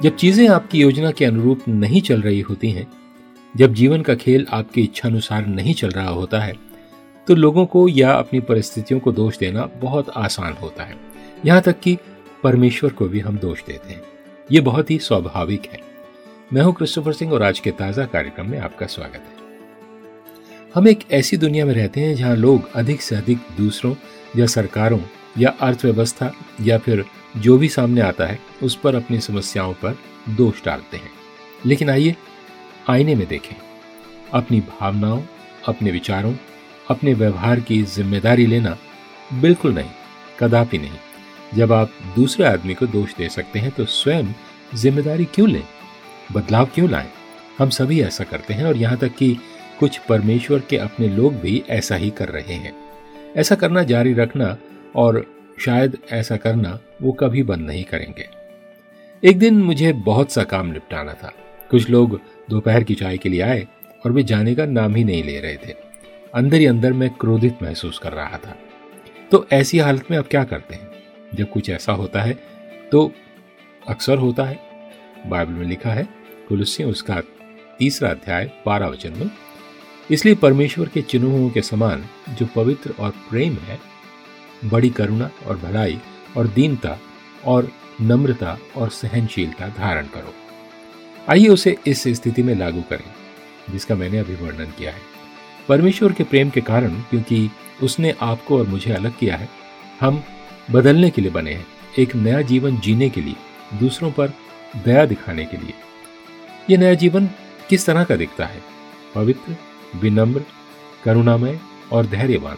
जब चीजें आपकी योजना के अनुरूप नहीं चल रही होती हैं, जब जीवन का खेल आपकी इच्छानुसार नहीं चल रहा होता है, तो लोगों को या अपनी परिस्थितियों को दोष देना बहुत आसान होता है। यहाँ तक कि परमेश्वर को भी हम दोष देते हैं। ये बहुत ही स्वाभाविक है। मैं हूं क्रिस्टोफर सिंह और आज के ताजा कार्यक्रम में आपका स्वागत है। हम एक ऐसी दुनिया में रहते हैं जहां लोग अधिक से अधिक दूसरों या सरकारों या अर्थव्यवस्था या फिर जो भी सामने आता है उस पर अपनी समस्याओं पर दोष डालते हैं। लेकिन आइए आईने में देखें। अपनी भावनाओं, अपने विचारों, अपने व्यवहार की जिम्मेदारी लेना बिल्कुल नहीं, कदापि नहीं। जब आप दूसरे आदमी को दोष दे सकते हैं तो स्वयं जिम्मेदारी क्यों लें, बदलाव क्यों लाएं? हम सभी ऐसा करते हैं और यहाँ तक कि कुछ परमेश्वर के अपने लोग भी ऐसा ही कर रहे हैं। ऐसा करना जारी रखना और शायद ऐसा करना वो कभी बंद नहीं करेंगे। एक दिन मुझे बहुत सा काम निपटाना था। कुछ लोग दोपहर की चाय के लिए आए और वे जाने का नाम ही नहीं ले रहे थे। अंदर ही अंदर मैं क्रोधित महसूस कर रहा था। तो ऐसी हालत में आप क्या करते हैं? जब कुछ ऐसा होता है तो अक्सर होता है, बाइबल में लिखा है कुलुस्सियों उसका 3 अध्याय 12 वचन में, इसलिए परमेश्वर के चिन्हों के समान जो पवित्र और प्रेम है, बड़ी करुणा और भलाई और दीनता और नम्रता और सहनशीलता धारण करो। आइए उसे इस स्थिति में लागू करें जिसका मैंने अभी वर्णन किया है। परमेश्वर के प्रेम के कारण, क्योंकि उसने आपको और मुझे अलग किया है, हम बदलने के लिए बने हैं, एक नया जीवन जीने के लिए, दूसरों पर दया दिखाने के लिए। यह नया जीवन किस तरह का दिखता है? पवित्र, विनम्र, करुणामय और धैर्यवान।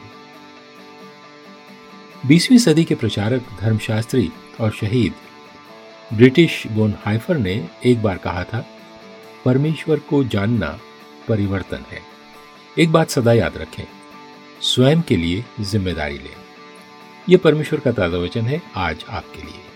20वीं सदी के प्रचारक, धर्मशास्त्री और शहीद ब्रिटिश बोनहाइफर ने एक बार कहा था, परमेश्वर को जानना परिवर्तन है। एक बात सदा याद रखें, स्वयं के लिए जिम्मेदारी लें। यह परमेश्वर का ताजा वचन है आज आपके लिए।